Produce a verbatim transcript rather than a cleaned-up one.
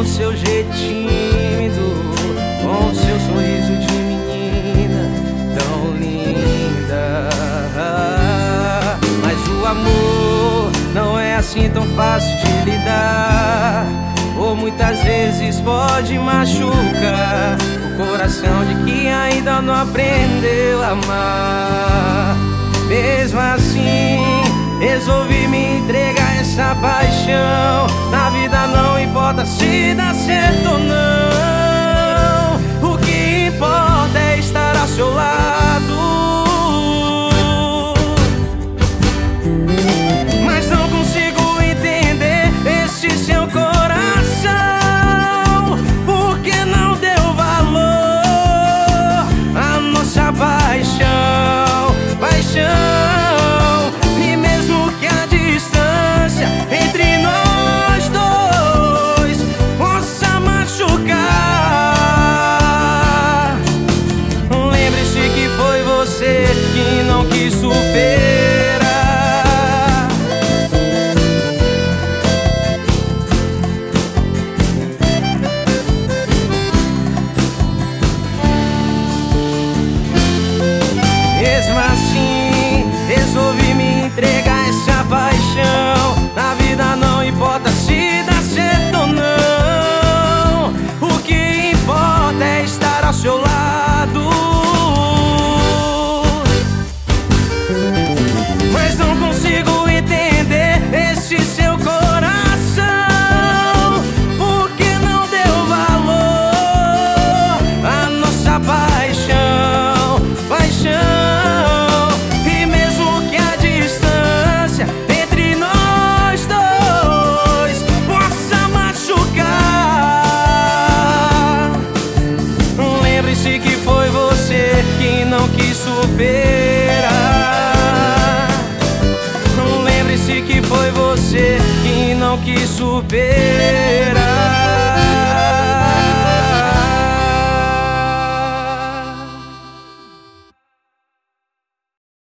o seu jeito tímido, com o seu sorriso de menina tão linda. Mas o amor não é assim tão fácil de lidar, ou muitas vezes pode machucar o coração de quem ainda não aprendeu a amar. Mesmo assim, resolvi me entregar a essa paixão. Na vida não importa se dá certo ou não, o que importa é estar ao seu lado. Mas não consigo entender esse seu coração, porque não deu valor à nossa paixão, paixão. E mesmo que a distância entre nós dois possa machucar, lembre-se que foi você que não quis superar. Mesmo assim, resolvi me entregar a essa paixão. Na vida não importa se dá certo ou não, o que importa é estar ao seu lado. Mas não consigo entender esse seu coração, porque não deu valor à nossa paixão, paixão. Lembre-se que foi você que não quis superar. Lembre-se que foi você que não quis superar.